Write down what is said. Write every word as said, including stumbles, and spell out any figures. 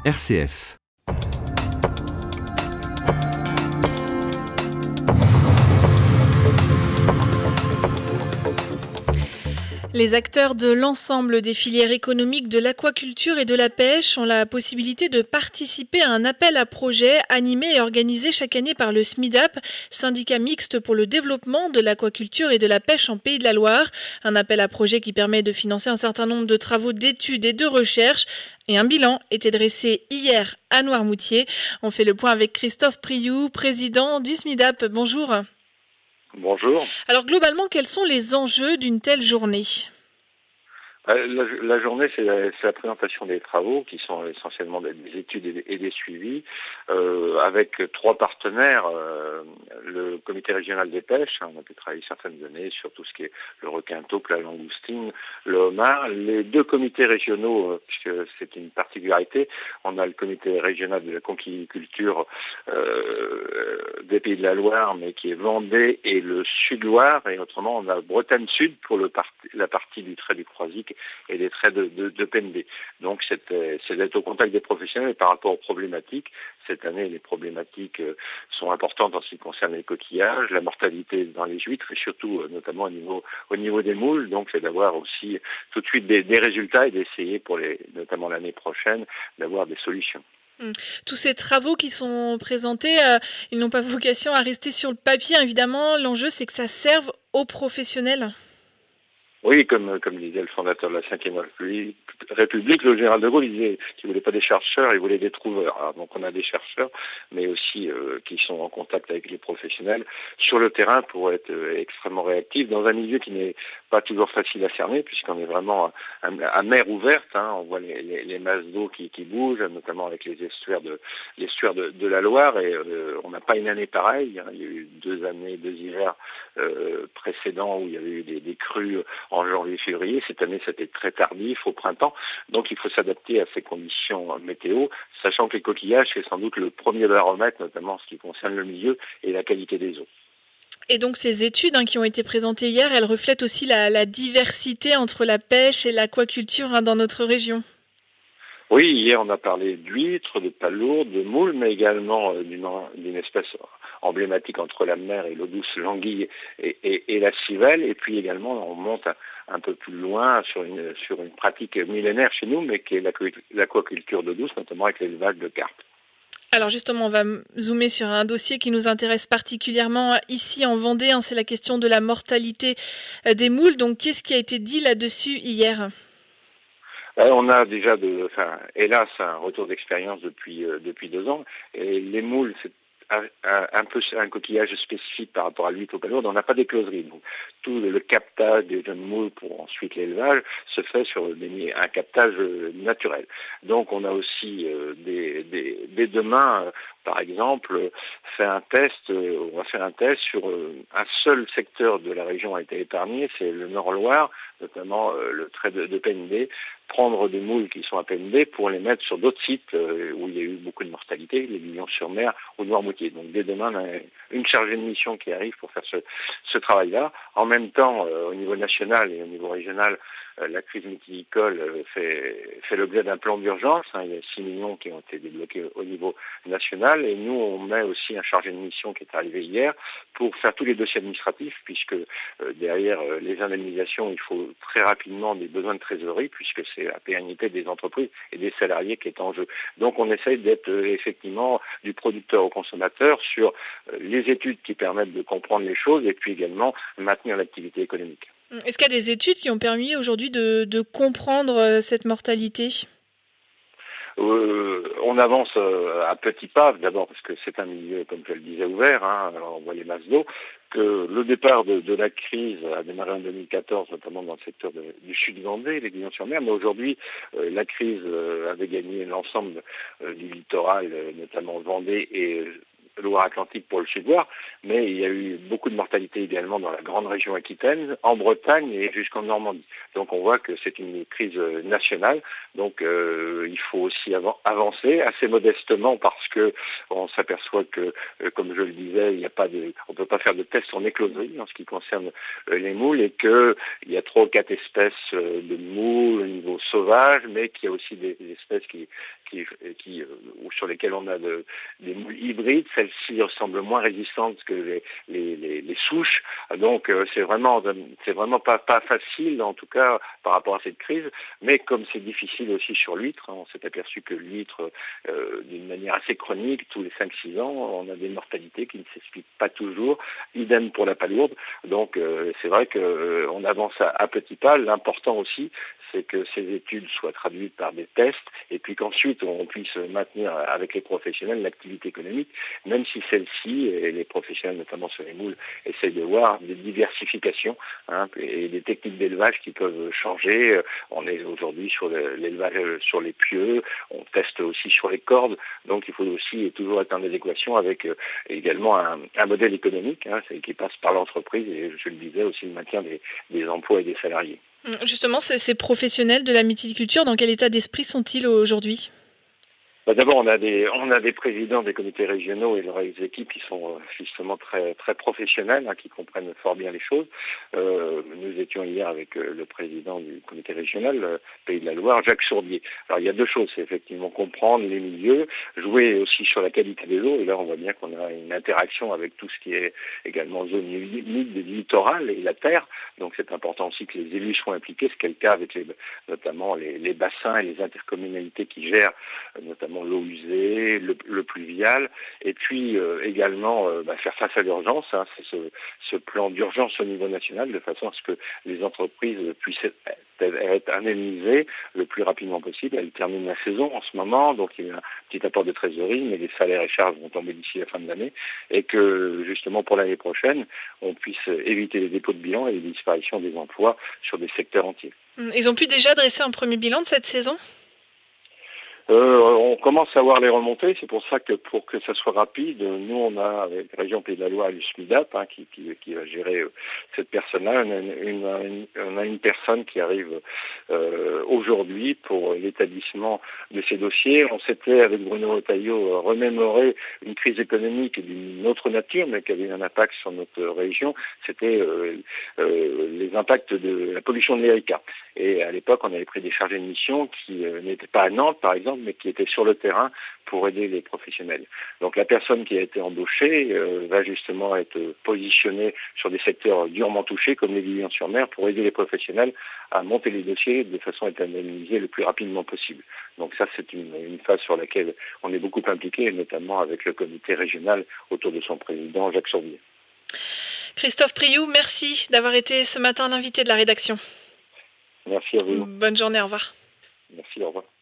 R C F. Les acteurs de l'ensemble des filières économiques de l'aquaculture et de la pêche ont la possibilité de participer à un appel à projets animé et organisé chaque année par le SMIDAP, syndicat mixte pour le développement de l'aquaculture et de la pêche en Pays de la Loire. Un appel à projets qui permet de financer un certain nombre de travaux d'études et de recherche. Et un bilan était dressé hier à Noirmoutier. On fait le point avec Christophe Priou, président du SMIDAP. Bonjour. Bonjour. Alors globalement, quels sont les enjeux d'une telle journée ? La, la journée, c'est la, c'est la présentation des travaux, qui sont essentiellement des, des études et des, et des suivis, euh, avec trois partenaires. Euh, le comité régional des pêches, hein, on a pu travailler certaines années sur tout ce qui est le requin taupe, la langoustine, le homard. Les deux comités régionaux, euh, puisque c'est une particularité, on a le comité régional de la conquiculture euh, des Pays de la Loire, mais qui est Vendée et le Sud-Loire, et autrement on a Bretagne Sud pour le part, la partie du trait du Croisic et des traits de, de, de P N D. Donc c'est, c'est d'être au contact des professionnels par rapport aux problématiques. Cette année, les problématiques sont importantes en ce qui concerne les coquillages, la mortalité dans les huîtres et surtout notamment au niveau, au niveau des moules. Donc c'est d'avoir aussi tout de suite des, des résultats et d'essayer pour les, notamment l'année prochaine, d'avoir des solutions. Tous ces travaux qui sont présentés, euh, ils n'ont pas vocation à rester sur le papier. Évidemment, l'enjeu c'est que ça serve aux professionnels. Oui, comme, comme disait le fondateur de la cinquième République, République, le général de Gaulle, il disait qu'il voulait pas des chercheurs, il voulait des trouveurs. Alors, donc on a des chercheurs, mais aussi euh, qui sont en contact avec les professionnels sur le terrain pour être euh, extrêmement réactifs dans un milieu qui n'est pas toujours facile à cerner, puisqu'on est vraiment à, à mer ouverte. Hein, on voit les, les, les masses d'eau qui, qui bougent, notamment avec les estuaires de, les estuaires de, de la Loire, et euh, on n'a pas une année pareille. Hein, il y a eu deux années, deux hivers euh, précédents où il y avait eu des, des crues en janvier-février. Cette année, c'était très tardif, au printemps. Donc, il faut s'adapter à ces conditions météo, sachant que les coquillages, c'est sans doute le premier baromètre, notamment en ce qui concerne le milieu et la qualité des eaux. Et donc, ces études hein, qui ont été présentées hier, elles reflètent aussi la, la diversité entre la pêche et l'aquaculture hein, dans notre région. Oui, hier, on a parlé d'huîtres, de palourdes, de moules, mais également euh, d'une, d'une espèce emblématique entre la mer et l'eau douce, l'anguille et, et, et la civelle. Et puis également, on monte un, un peu plus loin sur une, sur une pratique millénaire chez nous, mais qui est l'aquaculture d'eau douce, notamment avec l'élevage de carpes. Alors justement, on va zoomer sur un dossier qui nous intéresse particulièrement ici en Vendée. Hein, c'est la question de la mortalité des moules. Donc, qu'est-ce qui a été dit là-dessus hier ? On a déjà, de, enfin, hélas, un retour d'expérience depuis euh, depuis deux ans. Et les moules, c'est un, un, un peu un coquillage spécifique par rapport à l'huître aux palourdes. On n'a pas d'écloserie. Donc, tout le captage des jeunes moules pour ensuite l'élevage se fait sur des, un captage naturel. Donc, on a aussi euh, des, des, dès demain, euh, par exemple, fait un test. Euh, on va faire un test sur euh, un seul secteur de la région a été épargné, c'est le Nord-Loire, notamment euh, le trait de, de P N D. Prendre des moules qui sont à P N D pour les mettre sur d'autres sites euh, où il y a eu beaucoup de mortalité, les Lions-sur-Mer ou Noirmoutier. Donc dès demain, on a une chargée de mission qui arrive pour faire ce, ce travail-là. En même temps, euh, au niveau national et au niveau régional, euh, la crise mythilicole euh, fait, fait l'objet d'un plan d'urgence. Hein. Il y a six millions qui ont été débloqués au niveau national. Et nous, on met aussi un chargé de mission qui est arrivé hier pour faire tous les dossiers administratifs, puisque euh, derrière euh, les indemnisations, il faut très rapidement des besoins de trésorerie, puisque c'est la pérennité des entreprises et des salariés qui est en jeu. Donc on essaye d'être euh, effectivement du producteur au consommateur sur euh, les études qui permettent de comprendre les choses et puis également maintenir l'activité économique. Est-ce qu'il y a des études qui ont permis aujourd'hui de, de comprendre cette mortalité ? Euh, on avance euh, à petits pas, d'abord parce que c'est un milieu, comme je le disais, ouvert, hein, on voit les masses d'eau, que le départ de, de la crise a démarré en deux mille quatorze, notamment dans le secteur de, du sud Vendée, les Lions-sur-Mer, mais aujourd'hui, euh, la crise euh, avait gagné l'ensemble euh, du littoral, euh, notamment Vendée et Loire-Atlantique pour le sud-ouest, mais il y a eu beaucoup de mortalité également dans la grande région Aquitaine, en Bretagne et jusqu'en Normandie. Donc on voit que c'est une crise nationale. Donc euh, il faut aussi av- avancer assez modestement parce que on s'aperçoit que, euh, comme je le disais, il n'y a pas de, on peut pas faire de tests en écloserie en ce qui concerne euh, les moules et que il y a trois ou quatre espèces euh, de moules au niveau sauvage, mais qu'il y a aussi des, des espèces qui, qui, qui euh, sur lesquelles on a de, des moules hybrides. Celles-ci semblent moins résistantes que les, les, les, les souches. Donc euh, c'est vraiment, c'est vraiment pas, pas facile, en tout cas par rapport à cette crise. Mais comme c'est difficile aussi sur l'huître, hein, on s'est aperçu que l'huître, euh, d'une manière assez chronique, tous les cinq six ans, on a des mortalités qui ne s'expliquent pas toujours. Idem pour la palourde. Donc euh, c'est vrai qu'on euh, avance à, à petits pas. L'important aussi, c'est que ces études soient traduites par des tests et puis qu'ensuite on puisse maintenir avec les professionnels l'activité économique, même si celle-ci, et les professionnels notamment sur les moules, essayent de voir des diversifications hein, et des techniques d'élevage qui peuvent changer. On est aujourd'hui sur l'élevage sur les pieux, on teste aussi sur les cordes, donc il faut aussi toujours être en adéquation avec euh, également un, un modèle économique hein, qui passe par l'entreprise et je le disais aussi le maintien des, des emplois et des salariés. Justement, ces, ces professionnels de la mytiliculture, dans quel état d'esprit sont-ils aujourd'hui ? Bah d'abord, on a des on a des présidents des comités régionaux et leurs équipes qui sont justement très très professionnels, hein, qui comprennent fort bien les choses. Euh, nous étions hier avec le président du comité régional euh, Pays de la Loire, Jacques Sourdier. Alors il y a deux choses, c'est effectivement comprendre les milieux, jouer aussi sur la qualité des eaux. Et là, on voit bien qu'on a une interaction avec tout ce qui est également zone humide, littorale et la terre. Donc c'est important aussi que les élus soient impliqués, ce qui est le cas avec les, notamment les, les bassins et les intercommunalités qui gèrent notamment l'eau usée, le, le pluvial, et puis euh, également euh, bah, faire face à l'urgence. Hein, c'est ce, ce plan d'urgence au niveau national, de façon à ce que les entreprises puissent être, être indemnisées le plus rapidement possible. Elles terminent la saison en ce moment, donc il y a un petit apport de trésorerie, mais les salaires et charges vont tomber d'ici la fin de l'année, et que justement pour l'année prochaine, on puisse éviter les dépôts de bilan et les disparitions des emplois sur des secteurs entiers. Ils ont pu déjà dresser un premier bilan de cette saison ? Euh, on commence à voir les remontées, c'est pour ça que pour que ça soit rapide, nous on a avec la région Pays de la Loire et le SMIDAP hein, qui, qui, qui va gérer euh, cette personne-là, on a une, une, on a une personne qui arrive euh, aujourd'hui pour l'établissement de ces dossiers. On s'était avec Bruno Retailleau remémoré une crise économique d'une autre nature, mais qui avait un impact sur notre région. C'était euh, euh, les impacts de la pollution de l'Erika. Et à l'époque, on avait pris des chargés de mission qui euh, n'étaient pas à Nantes, par exemple, mais qui étaient sur le terrain pour aider les professionnels. Donc la personne qui a été embauchée euh, va justement être positionnée sur des secteurs durement touchés, comme les Guillon-sur-Mer, pour aider les professionnels à monter les dossiers de façon à être indemnisés le plus rapidement possible. Donc ça, c'est une, une phase sur laquelle on est beaucoup impliqué, notamment avec le comité régional autour de son président, Jacques Sourdier. Christophe Priou, merci d'avoir été ce matin l'invité de la rédaction. Merci à vous. Bonne journée, au revoir. Merci, au revoir.